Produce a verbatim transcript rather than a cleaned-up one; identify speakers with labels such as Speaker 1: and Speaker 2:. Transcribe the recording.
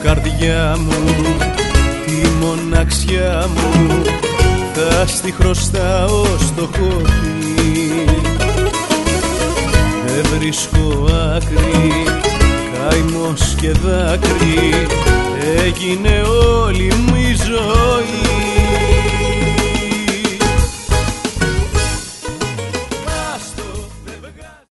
Speaker 1: καρδιά μου, τη μοναξιά μου θα στη χρωστάω στο χωριό. Δεν βρίσκω άκρη, καημός και δάκρυ, έγινε όλη μου η ζωή.